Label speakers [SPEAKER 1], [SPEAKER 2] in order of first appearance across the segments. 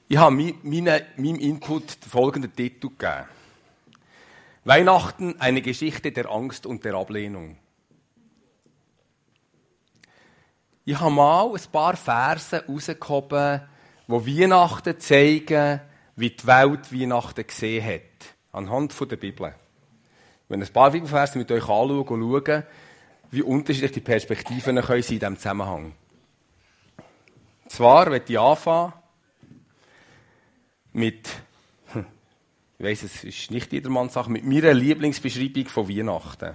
[SPEAKER 1] Ich habe meinem Input folgenden Titel gegeben. Weihnachten, eine Geschichte der Angst und der Ablehnung. Ich habe mal ein paar Verse herausgehoben, die Weihnachten zeigen, wie die Welt Weihnachten gesehen hat. Anhand der Bibel. Wenn ein paar Bibelverse mit euch anschauen und schauen, wie unterschiedlich die Perspektiven sein können in diesem Zusammenhang. Zwar möchte ich anfangen mit, ich weiss, es ist nicht jedermanns Sache, mit meiner Lieblingsbeschreibung von Weihnachten.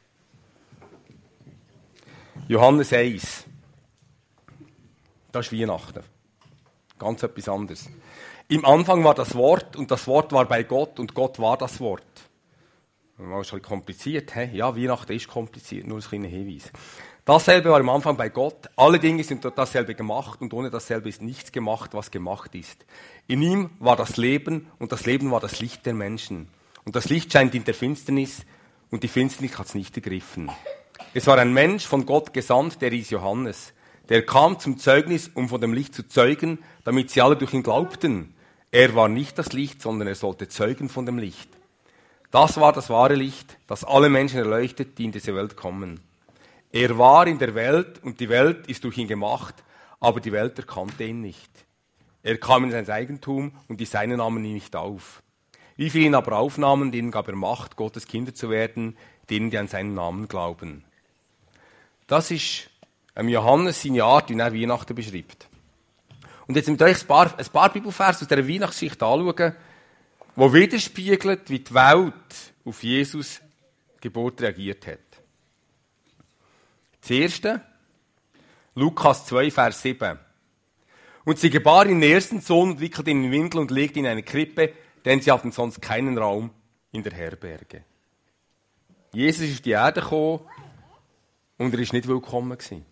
[SPEAKER 1] Johannes 1. Das ist Weihnachten. Ganz etwas anderes. Im Anfang war das Wort und das Wort war bei Gott und Gott war das Wort. Das ist ein bisschen kompliziert. He? Ja, Weihnachten ist kompliziert, nur ein kleiner Hinweis. Dasselbe war am Anfang bei Gott. Alle Dinge sind durch dasselbe gemacht und ohne dasselbe ist nichts gemacht, was gemacht ist. In ihm war das Leben und das Leben war das Licht der Menschen. Und das Licht scheint in der Finsternis und die Finsternis hat es nicht ergriffen. Es war ein Mensch von Gott gesandt, der hieß Johannes. Der kam zum Zeugnis, um von dem Licht zu zeugen, damit sie alle durch ihn glaubten. Er war nicht das Licht, sondern er sollte zeugen von dem Licht. Das war das wahre Licht, das alle Menschen erleuchtet, die in diese Welt kommen. Er war in der Welt und die Welt ist durch ihn gemacht, aber die Welt erkannte ihn nicht. Er kam in sein Eigentum und die Seinen nahmen ihn nicht auf. Wie viele ihn aber aufnahmen, denen gab er Macht, Gottes Kinder zu werden, denen, die an seinen Namen glauben. Das ist Johannes seine Art, wie er Weihnachten beschreibt. Und jetzt mit euch ein paar Bibelverse aus dieser Weihnachtsgeschichte anschauen, die widerspiegeln, wie die Welt auf Jesus Geburt reagiert hat. Das erste, Lukas 2, Vers 7. Und sie gebar ihren ersten Sohn, wickelte ihn in Windel und legte ihn in eine Krippe, denn sie hatten sonst keinen Raum in der Herberge. Jesus ist auf die Erde gekommen und er war nicht willkommen gewesen.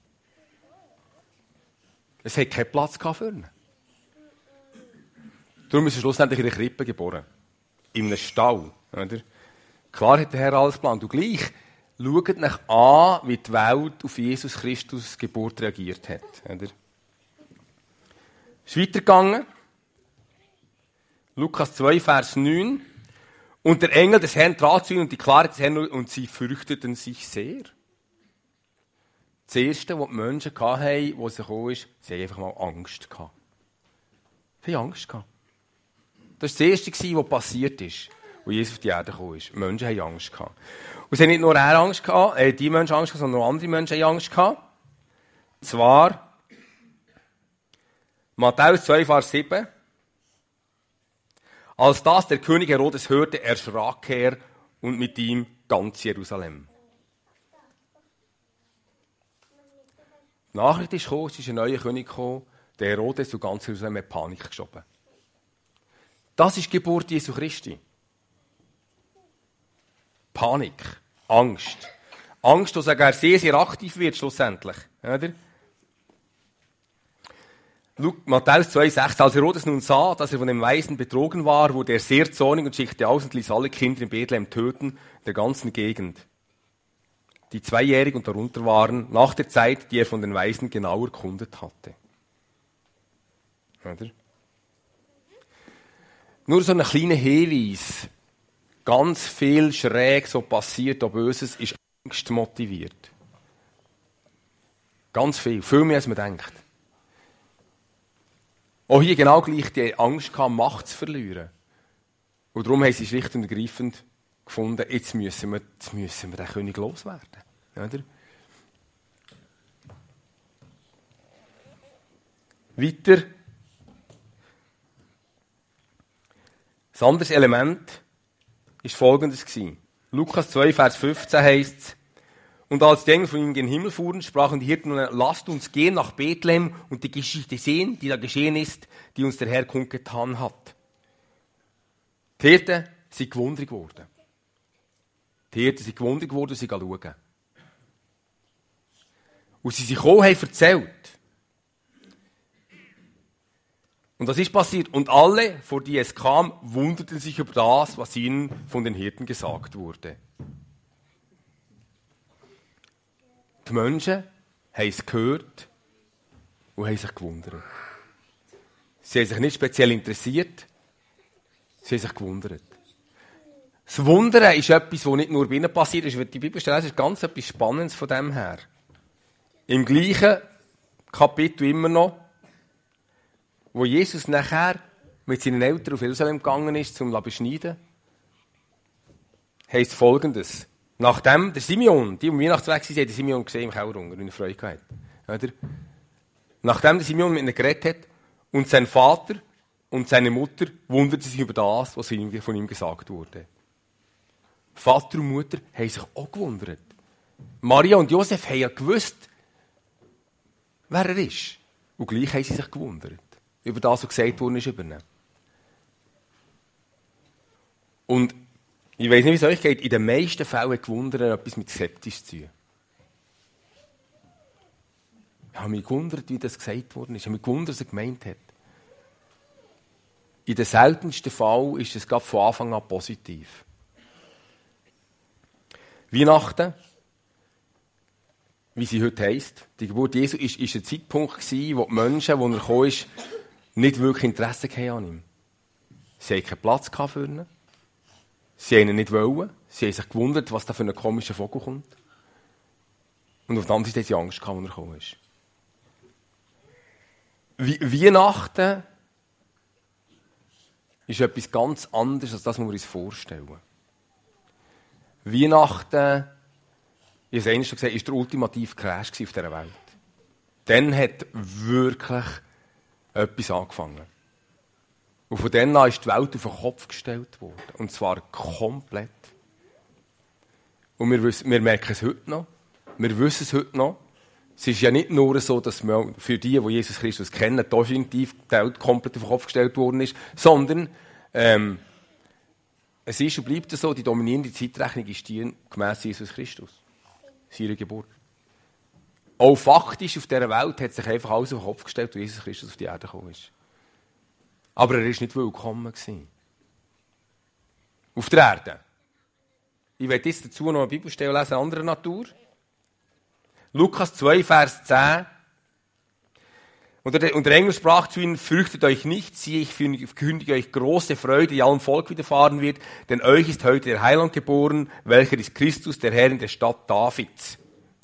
[SPEAKER 1] Es hat keinen Platz für ihn. Darum ist er schlussendlich in der Krippe geboren. In einem Stall. Oder? Klar hat der Herr alles geplant. Und gleich schaut euch an, wie die Welt auf Jesus Christus Geburt reagiert hat. Oder? Es ist weitergegangen. Lukas 2, Vers 9. Und der Engel des Herrn trat zu ihnen und die Klare des Herrn und sie fürchteten sich sehr. Das Erste, was die Menschen hatten, wo sie gekommen ist, sie haben einfach mal Angst gehabt. Sie haben Angst gehabt. Das war das Erste, was passiert ist, als Jesus auf die Erde gekommen ist. Die Menschen haben Angst gehabt. Und es haben nicht nur er Angst gehabt, die Menschen Angst gehabt, sondern auch andere Menschen haben Angst gehabt. Und zwar Matthäus 2, Vers 7. Als das der König Herodes hörte, erschrak er und mit ihm ganz Jerusalem. Die Nachricht ist gekommen, es ist ein neuer König gekommen, der Herodes und ganz Jerusalem hat Panik geschoben. Das ist die Geburt Jesu Christi. Panik, Angst. Angst, dass er sehr, sehr aktiv wird, schlussendlich. Oder? Matthäus 2,6. Als Herodes nun sah, dass er von dem Weisen betrogen war, wurde er sehr zornig und schickte aus und ließ alle Kinder in Bethlehem töten, in der ganzen Gegend, die 2-jährig und darunter waren, nach der Zeit, die er von den Weisen genau erkundet hatte. Oder? Nur so ein kleiner Hinweis. Ganz viel schräg so passiert, auch Böses, ist Angst motiviert. Ganz viel. Viel mehr, als man denkt. Auch hier genau gleich die Angst gehabt, Macht zu verlieren. Und darum haben sie schlicht und ergreifend gefunden, jetzt müssen wir den König loswerden. Oder? Weiter. Ein anderes Element war folgendes. Lukas 2, Vers 15 heisst es, und als die Engel von ihnen gen Himmel fuhren, sprachen die Hirten, lasst uns gehen nach Bethlehem und die Geschichte sehen, die da geschehen ist, die uns der Herr kundgetan hat. Die Hirten sind gewundert worden. Die Hirten sind gewundert worden und sie gehen schauen. Und sie sind gekommen, haben erzählt. Und was ist passiert? Und alle, vor die es kam, wunderten sich über das, was ihnen von den Hirten gesagt wurde. Die Menschen haben es gehört und haben sich gewundert. Sie haben sich nicht speziell interessiert, sie haben sich gewundert. Das Wundern ist etwas, das nicht nur bei ihnen passiert ist. Wenn die Bibelstelle lesen, ist ganz etwas Spannendes von dem her. Im gleichen Kapitel immer noch, wo Jesus nachher mit seinen Eltern auf Jerusalem gegangen ist, zum beschneiden, heisst Folgendes. Nachdem der Simeon, die um Weihnachtsweg waren, hat der Simeon gesehen im Keller unten, wie er Freude hatte. Nachdem der Simeon mit ihnen geredet hat, und sein Vater und seine Mutter wunderten sich über das, was von ihm gesagt wurde. Vater und Mutter haben sich auch gewundert. Maria und Josef haben ja gewusst, wer er ist. Und gleich haben sie sich gewundert über das, was gesagt worden ist über ihn. Und ich weiss nicht, wie es euch geht, in den meisten Fällen hat Gewundern etwas mit skeptisch zu tun. Ich habe mich gewundert, wie das gesagt worden ist. Ich habe mich gewundert, was er gemeint hat. In den seltensten Fällen ist es gerade von Anfang an positiv. Weihnachten, wie sie heute heisst, die Geburt Jesu, ist ein Zeitpunkt gewesen, wo die Menschen, wo er gekommen ist, nicht wirklich Interesse hatten an ihm. Sie hatten keinen Platz für ihn. Sie wollten ihn nicht wollen. Sie haben sich gewundert, was da für ein komischer Vogel kommt. Und auf der anderen Seite haben sie Angst gehabt, als er gekommen ist. Weihnachten ist etwas ganz anderes, als das, was wir uns vorstellen. Weihnachten, ich habe es einmal schon gesagt, war der ultimative Crash auf dieser Welt. Dann hat wirklich etwas angefangen. Und von dann an ist die Welt auf den Kopf gestellt worden. Und zwar komplett. Und wir merken es heute noch. Wir wissen es heute noch. Es ist ja nicht nur so, dass man für die Jesus Christus kennen, definitiv die Welt komplett auf den Kopf gestellt worden ist, sondern es ist und bleibt so, die dominierende Zeitrechnung ist die gemäss Jesus Christus. Seine Geburt. Auch faktisch auf dieser Welt hat sich einfach alles auf den Kopf gestellt, wo Jesus Christus auf die Erde gekommen ist. Aber er war nicht willkommen. Auf der Erde. Ich werde jetzt dazu noch eine Bibelstelle lesen, anderer Natur. Lukas 2, Vers 10. Und der Engel sprach zu ihnen, fürchtet euch nicht, siehe, ich verkündige euch große Freude, die allem Volk widerfahren wird, denn euch ist heute der Heiland geboren, welcher ist Christus, der Herr in der Stadt Davids.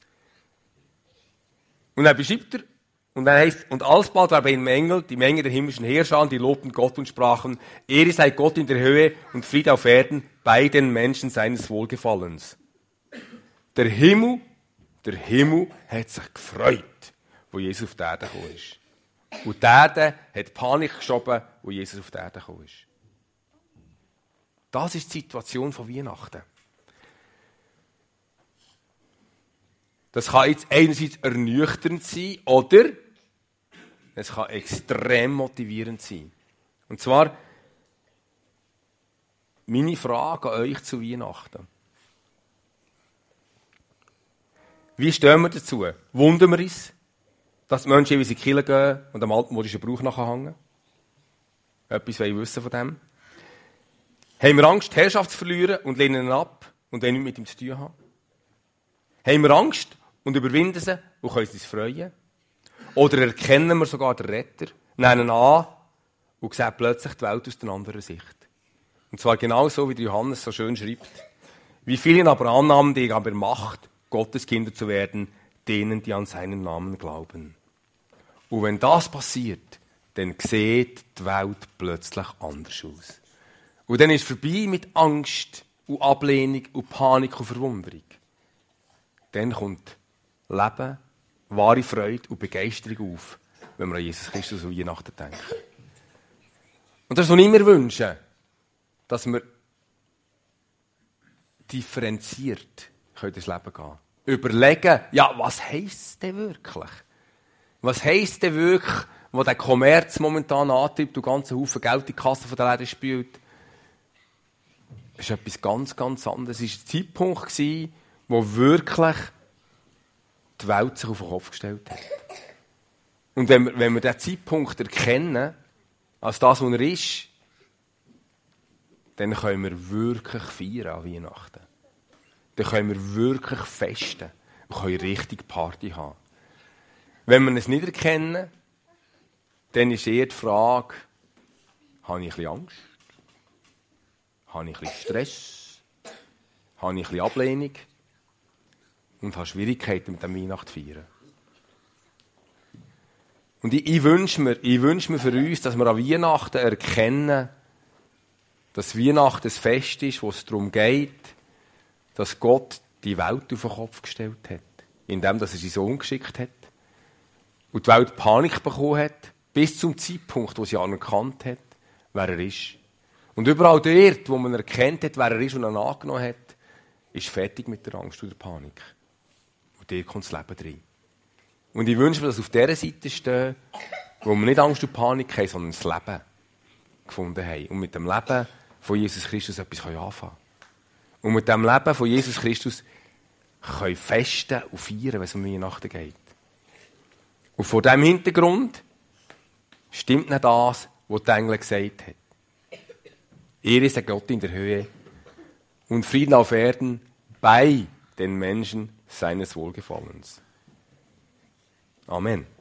[SPEAKER 1] Und dann beschreibt er, und dann heißt, und alsbald war bei dem Engel die Menge der himmlischen Heerscharen, die lobten Gott und sprachen, Ehre sei Gott in der Höhe und Friede auf Erden bei den Menschen seines Wohlgefallens. Der Himmel hat sich gefreut, wo Jesus auf die Erde gekommen ist. Und die Erde hat Panik geschoben, wo Jesus auf die Erde gekommen ist. Das ist die Situation von Weihnachten. Das kann jetzt einerseits ernüchternd sein, oder es kann extrem motivierend sein. Und zwar meine Frage an euch zu Weihnachten. Wie stehen wir dazu? Wundern wir uns, dass die Menschen in die Kirche gehen und am altmodischen Brauch nachhängen? Etwas wollen wir wissen von dem. Haben wir Angst, die Herrschaft zu verlieren und lehnen ihn ab und wollen nichts mit ihm zu tun haben? Haben wir Angst und überwinden sie und können uns freuen? Oder erkennen wir sogar den Retter, nehmen ihn an und sehen plötzlich die Welt aus einer anderen Sicht? Und zwar genau so, wie Johannes so schön schreibt. Wie vielen aber annahmen, die aber Macht, Gottes Kinder zu werden, denen, die an seinen Namen glauben. Und wenn das passiert, dann sieht die Welt plötzlich anders aus. Und dann ist es vorbei mit Angst und Ablehnung und Panik und Verwunderung. Dann kommt Leben, wahre Freude und Begeisterung auf, wenn wir an Jesus Christus und Weihnachten denken. Und das, was ich mir wünsche, dass wir differenziert durchs Leben gehen. Überlegen, ja, was heisst es denn wirklich? Was heisst es denn wirklich, wo der Kommerz momentan antreibt und ganzen Haufen Geld in die Kasse von der Erde spült? Das ist etwas ganz, ganz anderes. Es war ein Zeitpunkt, wo wirklich die Welt sich auf den Kopf gestellt hat. Und wenn wir diesen Zeitpunkt erkennen, als das, was er ist, dann können wir wirklich feiern an Weihnachten. Dann können wir wirklich festen und können richtig Party haben. Wenn wir es nicht erkennen, dann ist eher die Frage, habe ich ein bisschen Angst? Habe ich ein bisschen Stress? Habe ich ein bisschen Ablehnung? Und habe Schwierigkeiten mit dem Weihnachten feiern? Und ich wünsche mir für uns, dass wir an Weihnachten erkennen, dass Weihnachten ein Fest ist, wo es darum geht, dass Gott die Welt auf den Kopf gestellt hat, indem er seinen Sohn geschickt hat und die Welt Panik bekommen hat, bis zum Zeitpunkt, wo sie anerkannt hat, wer er ist. Und überall dort, wo man erkennt hat, wer er ist und ihn angenommen hat, ist fertig mit der Angst und der Panik. Und dort kommt das Leben rein. Und ich wünsche mir, dass auf dieser Seite stehen, wo wir nicht Angst und Panik haben, sondern das Leben gefunden haben. Und mit dem Leben von Jesus Christus etwas anfangen können. Und mit dem Leben von Jesus Christus können festen und feiern, wenn es um Weihnachten geht. Und vor diesem Hintergrund stimmt nicht das, was die Engel gesagt haben. Ehre sei Gott in der Höhe und Frieden auf Erden bei den Menschen seines Wohlgefallens. Amen.